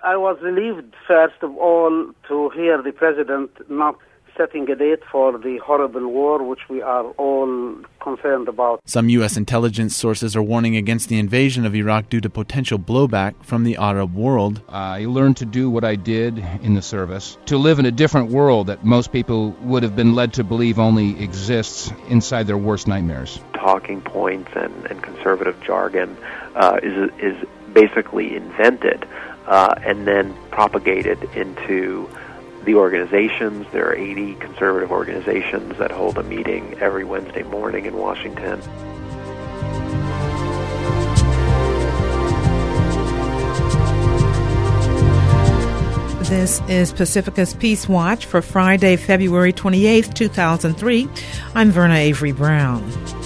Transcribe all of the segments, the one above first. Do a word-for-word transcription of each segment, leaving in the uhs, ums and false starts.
I was relieved, first of all, to hear the president not setting a date for the horrible war, which we are all concerned about. Some U S intelligence sources are warning against the invasion of Iraq due to potential blowback from the Arab world. I learned to do what I did in the service, to live in a different world that most people would have been led to believe only exists inside their worst nightmares. Talking points and, and conservative jargon uh, is is basically invented uh, and then propagated into the organizations. There are eighty conservative organizations that hold a meeting every Wednesday morning in Washington. This is Pacifica's Peace Watch for Friday, February twenty-eighth, two thousand three. I'm Verna Avery Brown.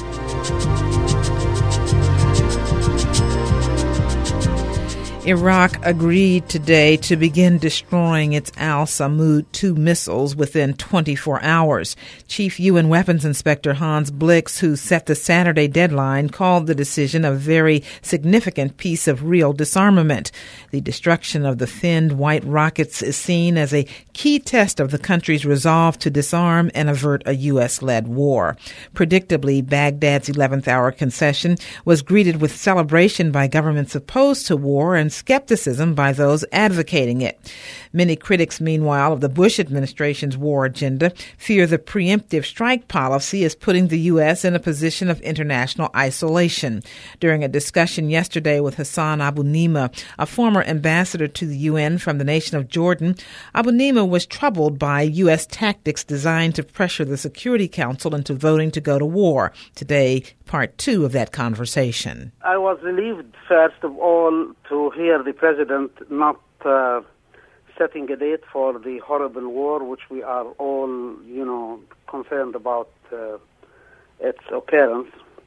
Iraq agreed today to begin destroying its Al-Samud two missiles within twenty-four hours. Chief U N Weapons Inspector Hans Blix, who set the Saturday deadline, called the decision a very significant piece of real disarmament. The destruction of the thinned white rockets is seen as a key test of the country's resolve to disarm and avert a U S-led war. Predictably, Baghdad's eleventh hour concession was greeted with celebration by governments opposed to war and skepticism by those advocating it. Many critics, meanwhile, of the Bush administration's war agenda fear the preemptive strike policy is putting the U S in a position of international isolation. During a discussion yesterday with Hassan Abu Nima, a former ambassador to the U N from the nation of Jordan, Abu Nima was troubled by U S tactics designed to pressure the Security Council into voting to go to war. Today, part two of that conversation. I was relieved, first of all, to hear the president not uh, setting a date for the horrible war, which we are all, you know, concerned about uh, its occurrence.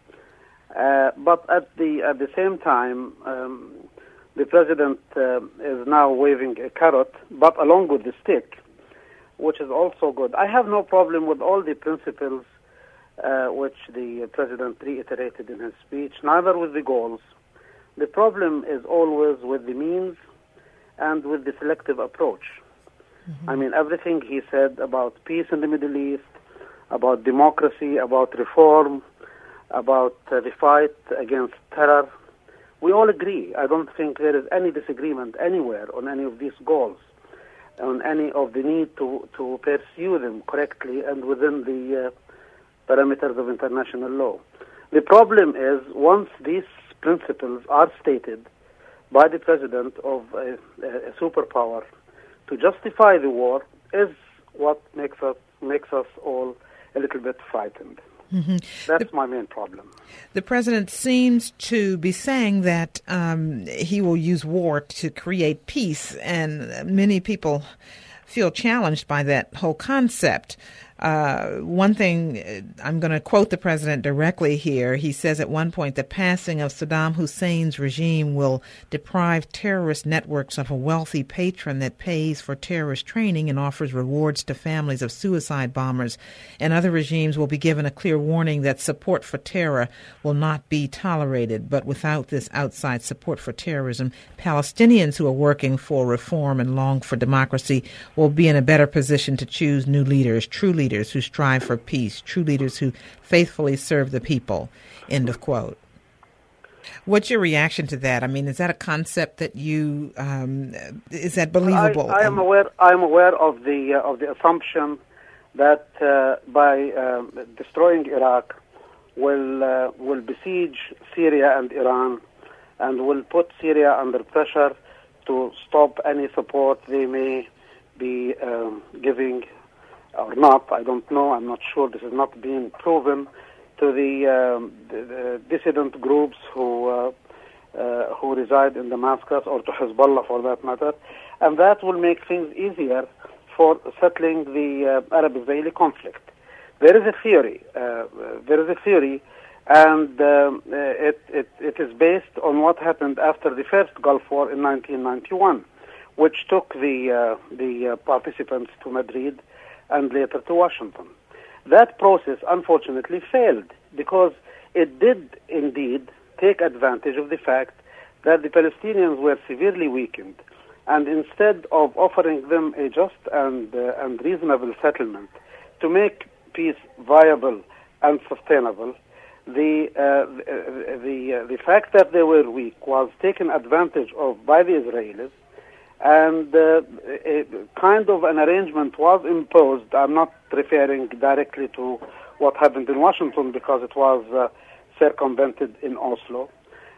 Uh, but at the at the same time, um, the president uh, is now waving a carrot, but along with the stick, which is also good. I have no problem with all the principles uh, which the president reiterated in his speech, neither with the goals. The problem is always with the means and with the selective approach. Mm-hmm. I mean, everything he said about peace in the Middle East, about democracy, about reform, about uh, the fight against terror, we all agree. I don't think there is any disagreement anywhere on any of these goals, on any of the need to, to pursue them correctly and within the uh, parameters of international law. The problem is, once these principles are stated by the president of a, a superpower to justify the war, is what makes us makes us all a little bit frightened. Mm-hmm. That's the, my main problem. The president seems to be saying that um, he will use war to create peace, and many people feel challenged by that whole concept. Uh, one thing, I'm going to quote the president directly here. He says at one point, the passing of Saddam Hussein's regime will deprive terrorist networks of a wealthy patron that pays for terrorist training and offers rewards to families of suicide bombers. And other regimes will be given a clear warning that support for terror will not be tolerated. But without this outside support for terrorism, Palestinians who are working for reform and long for democracy will be in a better position to choose new leaders, true leaders. Leaders who strive for peace, true leaders who faithfully serve the people, end of quote. What's your reaction to that? I mean, is that a concept that you, um, is that believable? I, I am aware, I am aware of the, uh, of the assumption that uh, by uh, destroying Iraq will, uh, will besiege Syria and Iran and will put Syria under pressure to stop any support they may be um, giving or not, I don't know, I'm not sure, this is not being proven, to the, um, the, the dissident groups who uh, uh, who reside in Damascus, or to Hezbollah for that matter, and that will make things easier for settling the uh, Arab-Israeli conflict. There is a theory, uh, there is a theory, and um, it, it, it is based on what happened after the first Gulf War in nineteen ninety-one, which took the, uh, the uh, participants to Madrid and later to Washington. That process, unfortunately, failed because it did indeed take advantage of the fact that the Palestinians were severely weakened And instead of offering them a just and, uh, and reasonable settlement to make peace viable and sustainable, the, uh, the, the, uh, the fact that they were weak was taken advantage of by the Israelis, and uh, a kind of an arrangement was imposed. I'm not referring directly to what happened in Washington because it was uh, circumvented in Oslo,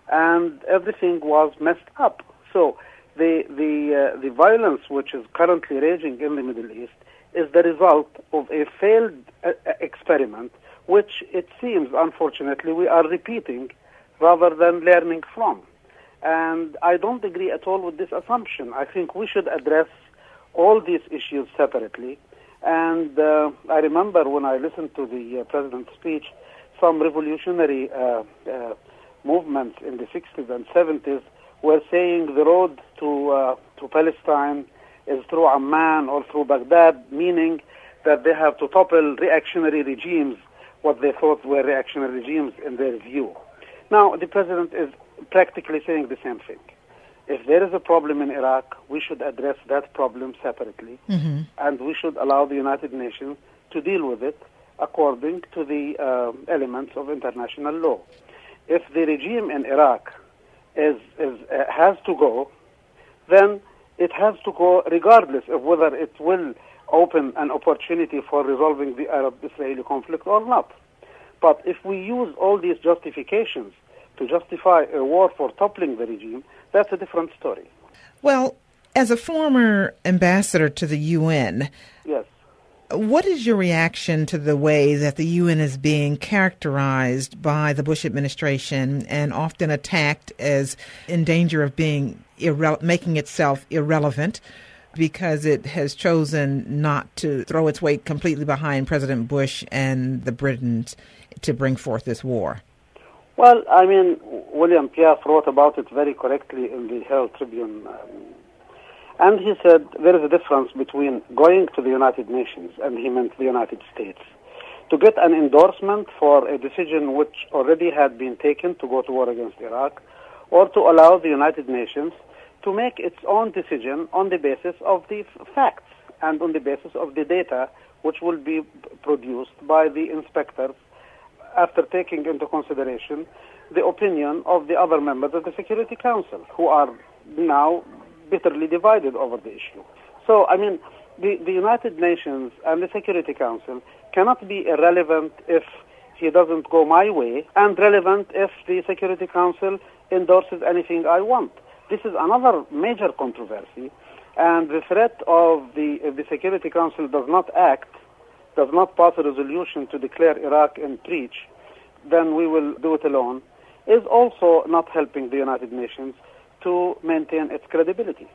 and everything was messed up. So the the uh, the violence which is currently raging in the Middle East is the result of a failed uh, experiment, which it seems, unfortunately, we are repeating rather than learning from. And I don't agree at all with this assumption. I think we should address all these issues separately. And uh, I remember when I listened to the uh, president's speech, some revolutionary uh, uh, movements in the sixties and seventies were saying the road to uh, to Palestine is through Amman or through Baghdad, meaning that they have to topple reactionary regimes, what they thought were reactionary regimes in their view. Now, the president is practically saying the same thing. If there is a problem in Iraq, we should address that problem separately, mm-hmm. and we should allow the United Nations to deal with it according to the uh, elements of international law. If the regime in Iraq is, is uh, has to go, then it has to go regardless of whether it will open an opportunity for resolving the Arab-Israeli conflict or not. But if we use all these justifications to justify a war for toppling the regime, that's a different story. Well, as a former ambassador to the U N, yes, what is your reaction to the way that the U N is being characterized by the Bush administration and often attacked as in danger of being irre- making itself irrelevant because it has chosen not to throw its weight completely behind President Bush and the Britons to bring forth this war? Well, I mean, William Piaff wrote about it very correctly in the Herald Tribune. Um, and he said there is a difference between going to the United Nations, and he meant the United States, to get an endorsement for a decision which already had been taken to go to war against Iraq, or to allow the United Nations to make its own decision on the basis of the f- facts and on the basis of the data which will be produced by the inspectors after taking into consideration the opinion of the other members of the Security Council, who are now bitterly divided over the issue. So, I mean, the, the United Nations and the Security Council cannot be irrelevant if he doesn't go my way, and relevant if the Security Council endorses anything I want. This is another major controversy, and the threat of the, if the Security Council does not act, does not pass a resolution to declare Iraq in breach, then we will do it alone, is also not helping the United Nations to maintain its credibility.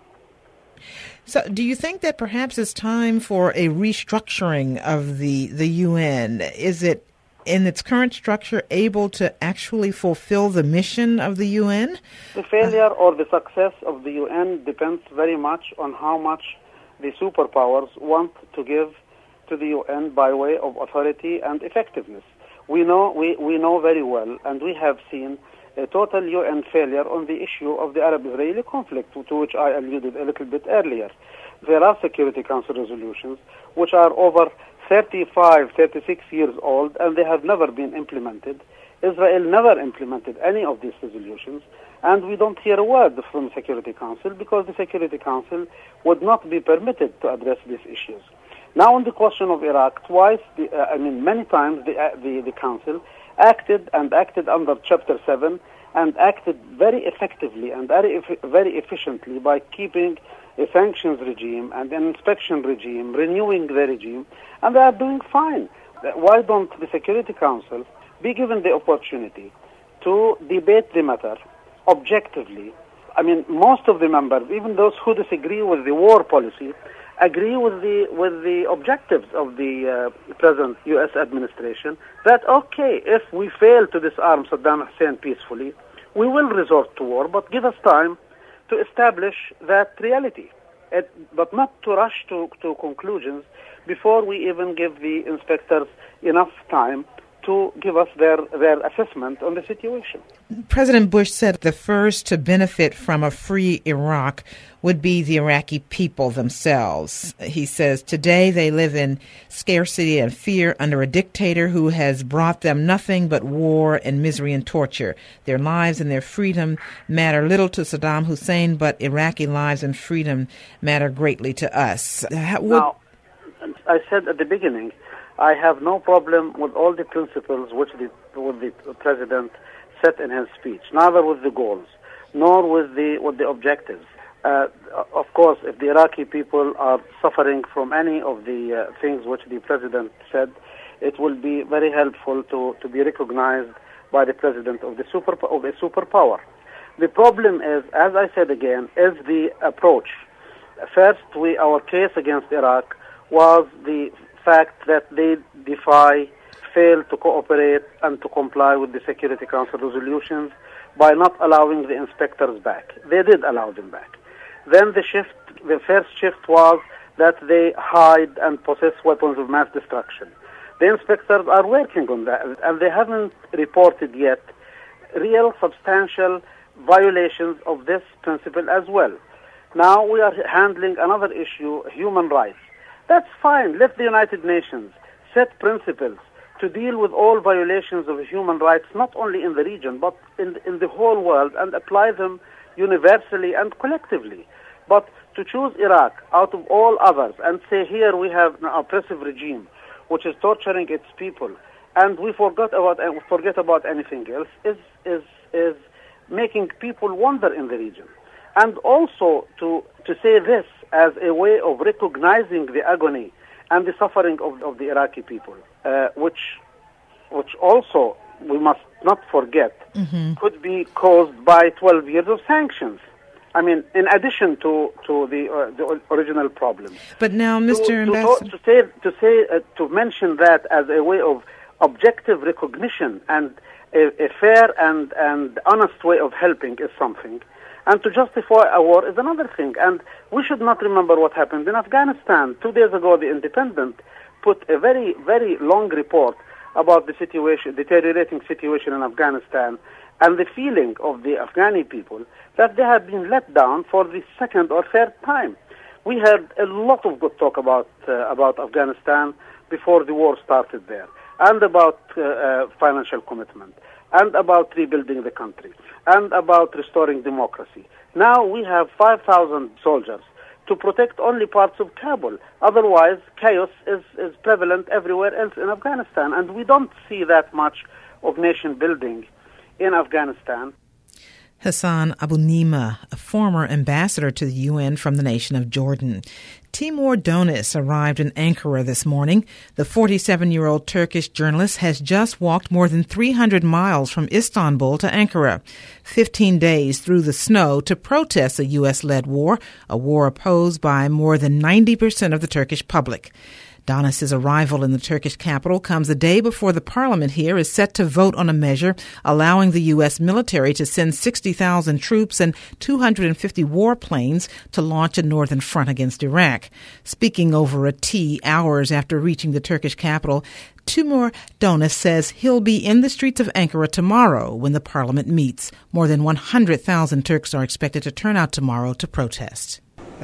So do you think that perhaps it's time for a restructuring of the, the U N? Is it, in its current structure, able to actually fulfill the mission of the U N? The failure or the success of the U N depends very much on how much the superpowers want to give to the U N by way of authority and effectiveness. We know we, we know very well, and we have seen a total U N failure on the issue of the Arab-Israeli conflict, to which I alluded a little bit earlier. There are Security Council resolutions which are over thirty-five, thirty-six years old, and they have never been implemented. Israel never implemented any of these resolutions, and we don't hear a word from the Security Council because the Security Council would not be permitted to address these issues. Now, on the question of Iraq, twice, the, uh, I mean, many times, the, uh, the the Council acted and acted under Chapter seven and acted very effectively and very very efficiently by keeping a sanctions regime and an inspection regime, renewing the regime, and they are doing fine. Why don't the Security Council be given the opportunity to debate the matter objectively? I mean, most of the members, even those who disagree with the war policy, agree with the with the objectives of the uh, present U S administration, that, okay, if we fail to disarm Saddam Hussein peacefully, we will resort to war, but give us time to establish that reality, it, but not to rush to, to conclusions before we even give the inspectors enough time to give us their, their assessment on the situation. President Bush said the first to benefit from a free Iraq would be the Iraqi people themselves. He says today they live in scarcity and fear under a dictator who has brought them nothing but war and misery and torture. Their lives and their freedom matter little to Saddam Hussein, but Iraqi lives and freedom matter greatly to us. How, would... Now, I said at the beginning, I have no problem with all the principles which the, with the president set in his speech, neither with the goals, nor with the with the objectives. Uh, of course, if the Iraqi people are suffering from any of the uh, things which the president said, it will be very helpful to, to be recognized by the president of the super of a superpower. The problem is, as I said again, is the approach. First, we our case against Iraq was the fact that they defy, fail to cooperate and to comply with the Security Council resolutions by not allowing the inspectors back. They did allow them back. Then the shift, the first shift was that they hide and possess weapons of mass destruction. The inspectors are working on that, and they haven't reported yet real substantial violations of this principle as well. Now we are handling another issue, human rights. That's fine. Let the United Nations set principles to deal with all violations of human rights, not only in the region, but in, in the whole world, and apply them universally and collectively. But to choose Iraq out of all others and say here we have an oppressive regime which is torturing its people, and we forgot about uh, forget about anything else, is is is making people wonder in the region. And also to to say this as a way of recognizing the agony and the suffering of, of the Iraqi people, uh, which which also we must not forget mm-hmm. could be caused by twelve years of sanctions. I mean, in addition to to the uh, the original problem. But now, Mister To, Ambassador, to, to say to say uh, to mention that as a way of objective recognition and a, a fair and and honest way of helping is something, and to justify a war is another thing. And we should not remember what happened in Afghanistan. Two days ago, The Independent put a very very long report about the situation, deteriorating situation in Afghanistan, and the feeling of the Afghani people that they have been let down for the second or third time. We heard a lot of good talk about uh, about Afghanistan before the war started there, and about uh, uh, financial commitment, and about rebuilding the country, and about restoring democracy. Now we have five thousand soldiers to protect only parts of Kabul. Otherwise, chaos is, is prevalent everywhere else in Afghanistan, and we don't see that much of nation building in Afghanistan. Hassan Abu Nima, a former ambassador to the U N from the nation of Jordan. Timur Donis arrived in Ankara this morning. The forty-seven-year-old Turkish journalist has just walked more than three hundred miles from Istanbul to Ankara, fifteen days through the snow to protest a U S-led war, a war opposed by more than ninety percent of the Turkish public. Donis's arrival in the Turkish capital comes a day before the parliament here is set to vote on a measure allowing the U S military to send sixty thousand troops and two hundred fifty warplanes to launch a northern front against Iraq. Speaking over a tea hours after reaching the Turkish capital, Timur Donis says he'll be in the streets of Ankara tomorrow when the parliament meets. More than one hundred thousand Turks are expected to turn out tomorrow to protest.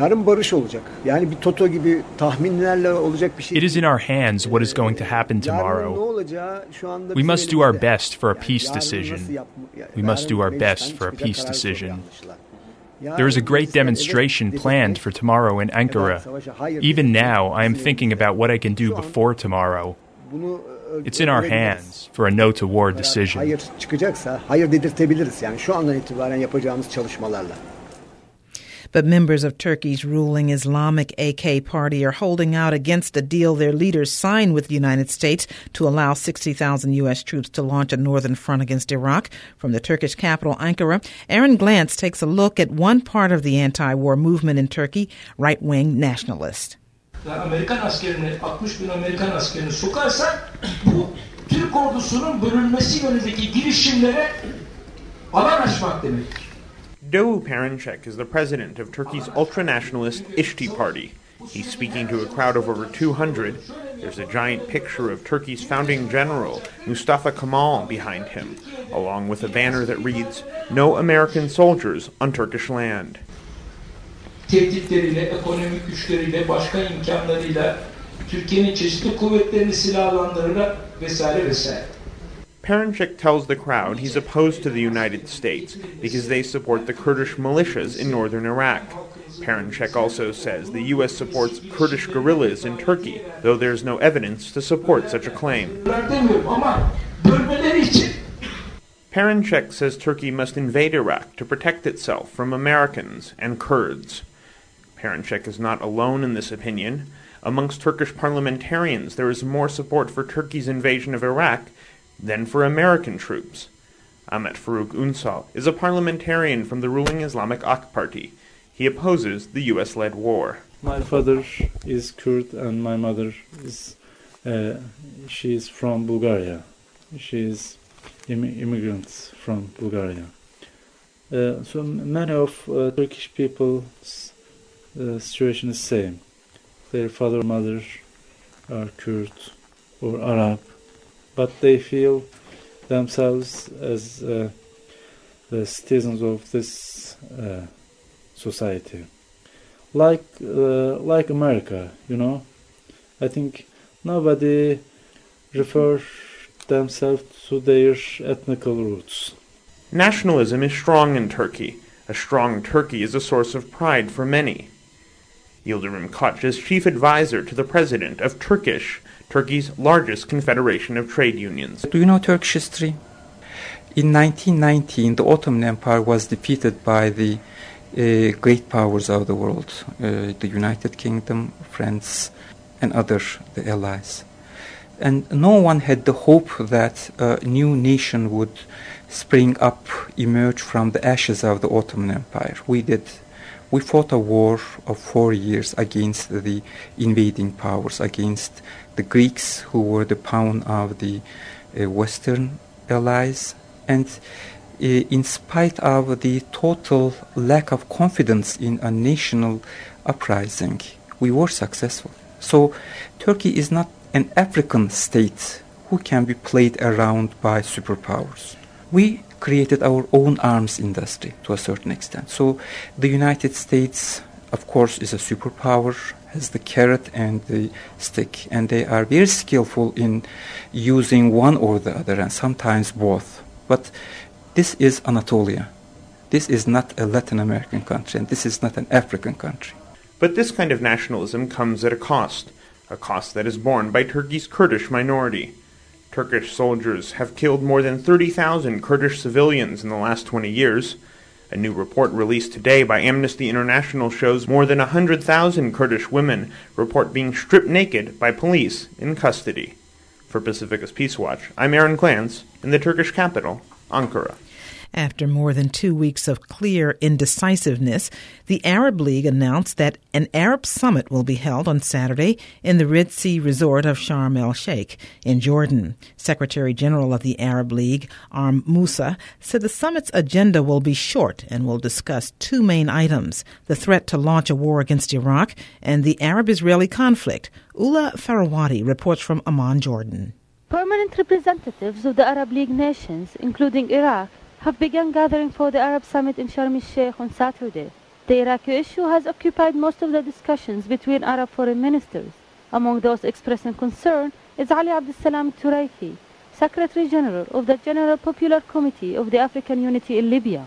It is in our hands what is going to happen tomorrow. We must do our best for a peace decision. We must do our best for a peace decision. There is a great demonstration planned for tomorrow in Ankara. Even now, I am thinking about what I can do before tomorrow. It's in our hands for a no to war decision. But members of Turkey's ruling Islamic A K party are holding out against a deal their leaders signed with the United States to allow sixty thousand U S troops to launch a northern front against Iraq. From the Turkish capital, Ankara, Aaron Glantz takes a look at one part of the anti-war movement in Turkey, right-wing nationalists. Amerikan askerini, altmış bin Amerikan askerini sokarsak bu Türk ordusunun bölünmesi yönündeki girişimlere alan açmak demektir. Doğu Perinçek is the president of Turkey's ultra-nationalist İşçi Party. He's speaking to a crowd of over two hundred There's a giant picture of Turkey's founding general, Mustafa Kemal, behind him, along with a banner that reads, "No American soldiers on Turkish land." Tehditleriyle, ekonomik güçleriyle, başka imkanlarıyla Türkiye'nin çeşitli kuvvetlerini silahlandırarak vesaire vesaire. Perenchek tells the crowd he's opposed to the United States because they support the Kurdish militias in northern Iraq. Perenchek also says the U S supports Kurdish guerrillas in Turkey, though there's no evidence to support such a claim. Perenchek says Turkey must invade Iraq to protect itself from Americans and Kurds. Perenchek is not alone in this opinion. Amongst Turkish parliamentarians, there is more support for Turkey's invasion of Iraq than for American troops. Ahmet Faruk Unsal is a parliamentarian from the ruling Islamic AK Party. He opposes the U S-led war. My father is Kurd and my mother is, uh, she is from Bulgaria. She is Im- immigrants from Bulgaria. Uh, so many of uh, Turkish people's uh, situation is same. Their father and mother are Kurd or Arab, but they feel themselves as uh, the citizens of this uh, society. Like uh, like America, you know. I think nobody refers themselves to their ethnical roots. Nationalism is strong in Turkey. A strong Turkey is a source of pride for many. Yildirim Koç is chief advisor to the president of Turkish, Turkey's largest confederation of trade unions. Do you know Turkish history? In nineteen nineteen, the Ottoman Empire was defeated by the uh, great powers of the world, uh, the United Kingdom, France, and other the allies. And no one had the hope that a new nation would spring up, emerge from the ashes of the Ottoman Empire. We did. We fought a war of four years against the invading powers, against the Greeks, who were the pawn of the uh, Western allies. And uh, in spite of the total lack of confidence in a national uprising, we were successful. So Turkey is not an African state who can be played around by superpowers. We created our own arms industry to a certain extent. So the United States, of course, is a superpower, has the carrot and the stick, and they are very skillful in using one or the other, and sometimes both. But this is Anatolia. This is not a Latin American country, and this is not an African country. But this kind of nationalism comes at a cost, a cost that is borne by Turkey's Kurdish minority. Turkish soldiers have killed more than thirty thousand Kurdish civilians in the last twenty years. A new report released today by Amnesty International shows more than one hundred thousand Kurdish women report being stripped naked by police in custody. For Pacificus Peace Watch, I'm Aaron Glantz in the Turkish capital, Ankara. After more than two weeks of clear indecisiveness, the Arab League announced that an Arab summit will be held on Saturday in the Red Sea resort of Sharm el-Sheikh in Jordan. Secretary General of the Arab League, Arm Moussa, said the summit's agenda will be short and will discuss two main items, the threat to launch a war against Iraq and the Arab-Israeli conflict. Ula Farawati reports from Amman, Jordan. Permanent representatives of the Arab League nations, including Iraq, have begun gathering for the Arab Summit in Sharm el-Sheikh on Saturday. The Iraqi issue has occupied most of the discussions between Arab foreign ministers. Among those expressing concern is Ali Abdeslam Turaifi, Secretary General of the General Popular Committee of the African Unity in Libya.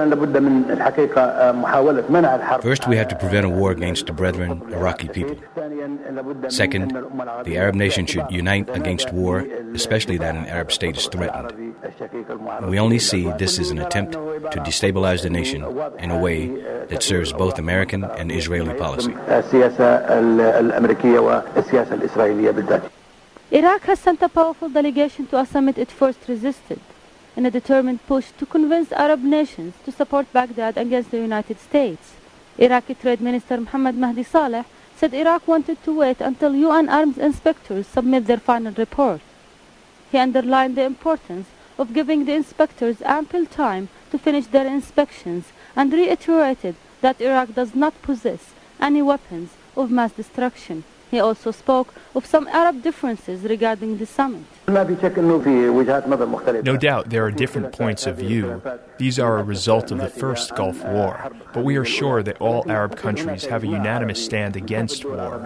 First, we have to prevent a war against the brethren Iraqi people. Second, the Arab nation should unite against war, especially that an Arab state is threatened. We only see this as an attempt to destabilize the nation in a way that serves both American and Israeli policy. Iraq has sent a powerful delegation to a summit it first resisted, in a determined push to convince Arab nations to support Baghdad against the United States. Iraqi Trade Minister Mohammad Mahdi Saleh said Iraq wanted to wait until U N arms inspectors submit their final report. He underlined the importance of giving the inspectors ample time to finish their inspections and reiterated that Iraq does not possess any weapons of mass destruction. He also spoke of some Arab differences regarding the summit. No doubt there are different points of view. These are a result of the first Gulf War, but we are sure that all Arab countries have a unanimous stand against war.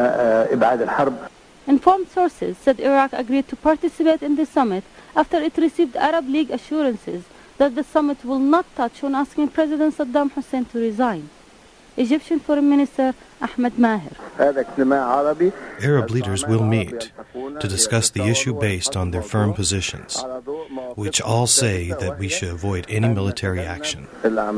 Informed sources said Iraq agreed to participate in the summit after it received Arab League assurances that the summit will not touch on asking President Saddam Hussein to resign. Egyptian Foreign Minister Ahmed Maher. Arab leaders will meet to discuss the issue based on their firm positions, which all say that we should avoid any military action.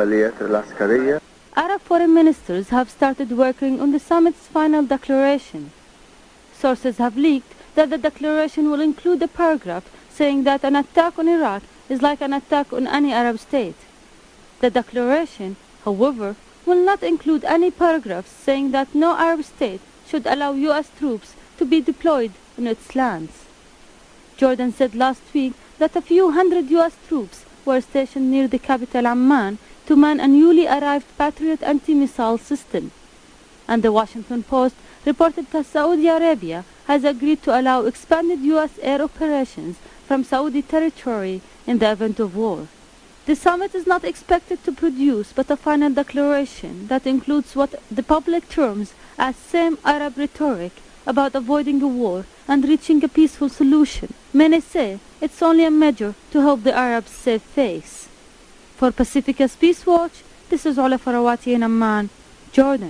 Arab foreign ministers have started working on the summit's final declaration. Sources have leaked that the declaration will include a paragraph saying that an attack on Iraq is like an attack on any Arab state. The declaration, however, will not include any paragraphs saying that no Arab state should allow U S troops to be deployed on its lands. Jordan said last week that a few hundred U S troops were stationed near the capital Amman to man a newly arrived Patriot anti-missile system. And the Washington Post reported that Saudi Arabia has agreed to allow expanded U S air operations from Saudi territory in the event of war. The summit is not expected to produce but a final declaration that includes what the public terms as same Arab rhetoric about avoiding a war and reaching a peaceful solution. Many say it's only a measure to help the Arabs save face. For Pacifica's Peace Watch, this is Ola Farawati in Amman, Jordan.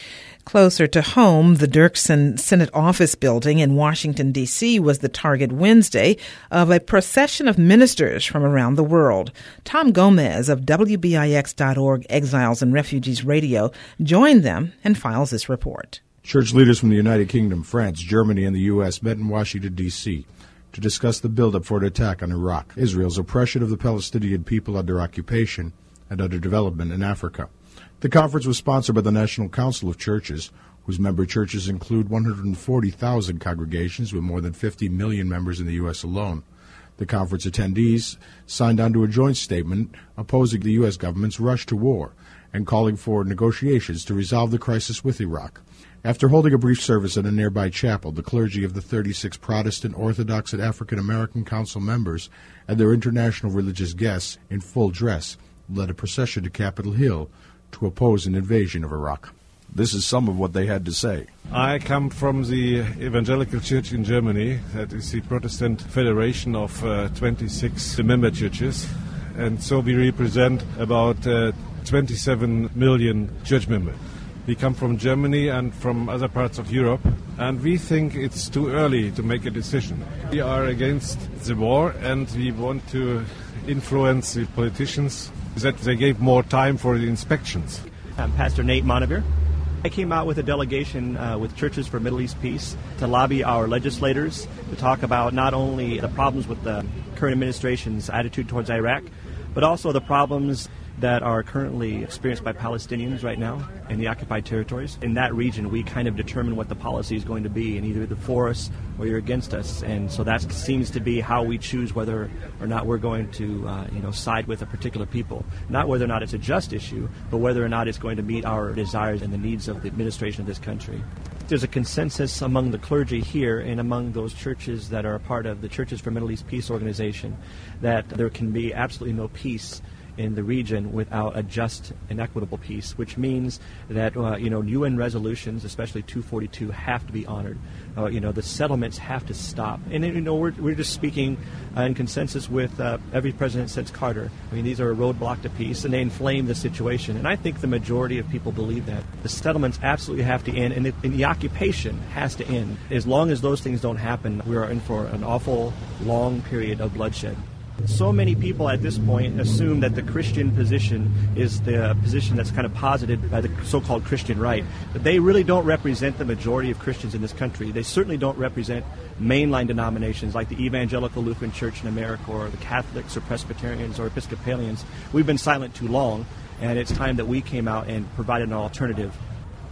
Closer to home, the Dirksen Senate Office Building in Washington, D C was the target Wednesday of a procession of ministers from around the world. Tom Gomez of W B I X dot org Exiles and Refugees Radio joined them and files this report. Church leaders from the United Kingdom, France, Germany, and the U S met in Washington, D C to discuss the buildup for an attack on Iraq, Israel's oppression of the Palestinian people under occupation and under development in Africa. The conference was sponsored by the National Council of Churches, whose member churches include one hundred forty thousand congregations with more than fifty million members in the U S alone. The conference attendees signed onto a joint statement opposing the U S government's rush to war and calling for negotiations to resolve the crisis with Iraq. After holding a brief service at a nearby chapel, the clergy of the thirty-six Protestant, Orthodox, and African American Council members and their international religious guests in full dress led a procession to Capitol Hill to oppose an invasion of Iraq. This is some of what they had to say. I come from the Evangelical Church in Germany, that is the Protestant Federation of uh, twenty-six member churches, and so we represent about uh, twenty-seven million church members. We come from Germany and from other parts of Europe, and we think it's too early to make a decision. We are against the war, and we want to influence the politicians that they gave more time for the inspections. I'm Pastor Nate Monavir. I came out with a delegation uh, with Churches for Middle East Peace to lobby our legislators to talk about not only the problems with the current administration's attitude towards Iraq, but also the problems that are currently experienced by Palestinians right now in the occupied territories. In that region, we kind of determine what the policy is going to be, and either you're for us or you're against us. And so that seems to be how we choose whether or not we're going to, uh, you know, side with a particular people. Not whether or not it's a just issue, but whether or not it's going to meet our desires and the needs of the administration of this country. There's a consensus among the clergy here and among those churches that are a part of the Churches for Middle East Peace organization that there can be absolutely no peace in the region without a just and equitable peace, which means that uh, you know U N resolutions, especially two forty-two, have to be honored. Uh, you know the settlements have to stop, and you know we're we're just speaking uh, in consensus with uh, every president since Carter. I mean these are a roadblock to peace, and they inflame the situation. And I think the majority of people believe that the settlements absolutely have to end, and the, and the occupation has to end. As long as those things don't happen, we are in for an awful long period of bloodshed. So many people at this point assume that the Christian position is the position that's kind of posited by the so-called Christian right. But they really don't represent the majority of Christians in this country. They certainly don't represent mainline denominations like the Evangelical Lutheran Church in America or the Catholics or Presbyterians or Episcopalians. We've been silent too long, and it's time that we came out and provided an alternative.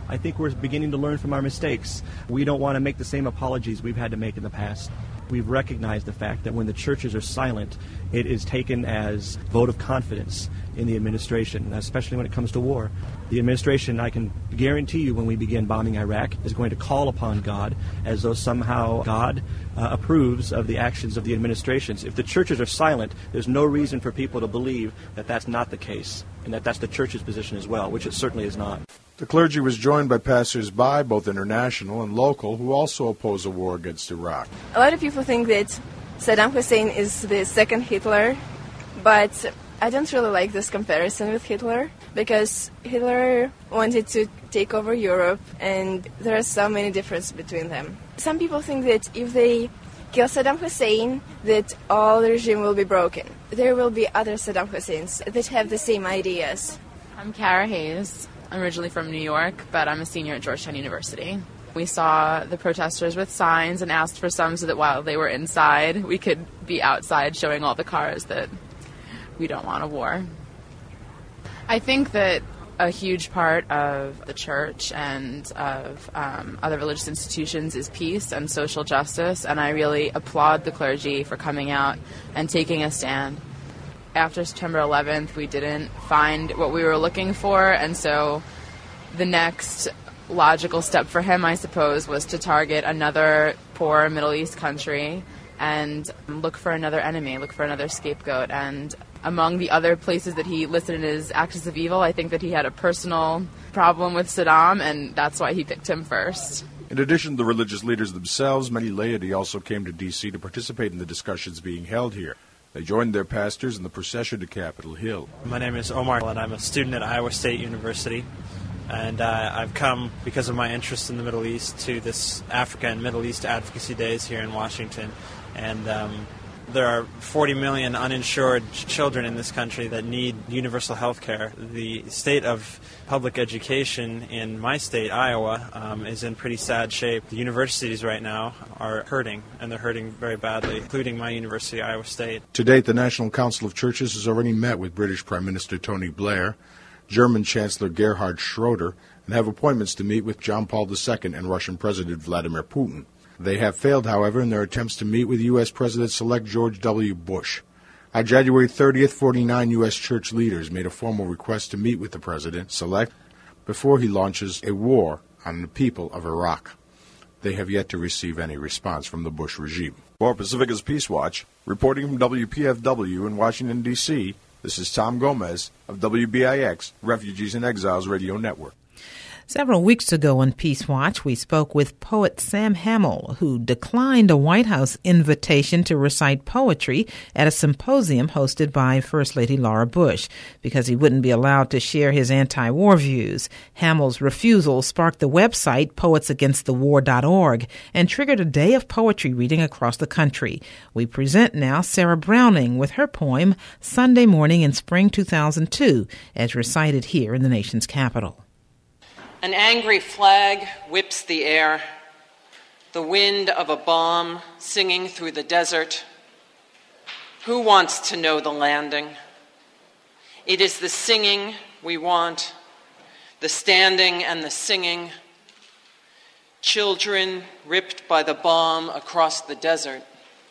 I think we're beginning to learn from our mistakes. We don't want to make the same apologies we've had to make in the past. We've recognized the fact that when the churches are silent, it is taken as vote of confidence in the administration, especially when it comes to war. The administration, I can guarantee you, when we begin bombing Iraq, is going to call upon God as though somehow God uh, approves of the actions of the administrations. If the churches are silent, there's no reason for people to believe that that's not the case, and that that's the church's position as well, which it certainly is not. The clergy was joined by passers-by, both international and local, who also oppose a war against Iraq. A lot of people think that Saddam Hussein is the second Hitler, but I don't really like this comparison with Hitler, because Hitler wanted to take over Europe, and there are so many differences between them. Some people think that if they kill Saddam Hussein, that all the regime will be broken. There will be other Saddam Husseins that have the same ideas. I'm Kara Hayes. I'm originally from New York, but I'm a senior at Georgetown University. We saw the protesters with signs and asked for some so that while they were inside, we could be outside showing all the cars that we don't want a war. I think that a huge part of the church and of um, other religious institutions is peace and social justice, and I really applaud the clergy for coming out and taking a stand. After September eleventh, we didn't find what we were looking for, and so the next logical step for him, I suppose, was to target another poor Middle East country and look for another enemy, look for another scapegoat. And among the other places that he listed in his axis of evil, I think that he had a personal problem with Saddam, and that's why he picked him first. In addition to the religious leaders themselves, many laity also came to D C to participate in the discussions being held here. They joined their pastors in the procession to Capitol Hill. My name is Omar, and I'm a student at Iowa State University. And uh, I've come, because of my interest in the Middle East, to this Africa and Middle East Advocacy Days here in Washington. And um, there are forty million uninsured children in this country that need universal health care. The state of public education in my state, Iowa, um, is in pretty sad shape. The universities right now are hurting, and they're hurting very badly, including my university, Iowa State. To date, the National Council of Churches has already met with British Prime Minister Tony Blair, German Chancellor Gerhard Schroeder, and have appointments to meet with John Paul the Second and Russian President Vladimir Putin. They have failed, however, in their attempts to meet with U S President-elect George W. Bush. On January thirtieth, forty-nine U S church leaders made a formal request to meet with the President-elect before he launches a war on the people of Iraq. They have yet to receive any response from the Bush regime. For Pacifica's Peace Watch, reporting from W P F W in Washington, D C, this is Tom Gomez of W B I X, Refugees and Exiles Radio Network. Several weeks ago on Peace Watch, we spoke with poet Sam Hamill, who declined a White House invitation to recite poetry at a symposium hosted by First Lady Laura Bush because he wouldn't be allowed to share his anti-war views. Hamill's refusal sparked the website poets against the war dot org and triggered a day of poetry reading across the country. We present now Sarah Browning with her poem Sunday Morning in Spring two thousand two, as recited here in the nation's capital. An angry flag whips the air, the wind of a bomb singing through the desert. Who wants to know the landing? It is the singing we want, the standing and the singing. Children ripped by the bomb across the desert.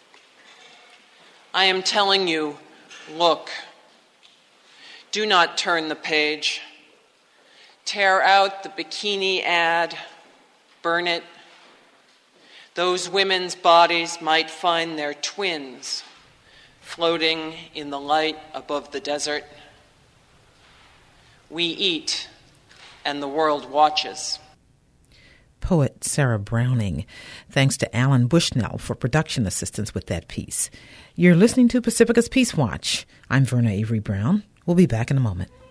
I am telling you, look. Do not turn the page. Tear out the bikini ad, burn it. Those women's bodies might find their twins floating in the light above the desert. We eat, and the world watches. Poet Sarah Browning. Thanks to Alan Bushnell for production assistance with that piece. You're listening to Pacifica's Peace Watch. I'm Verna Avery Brown. We'll be back in a moment.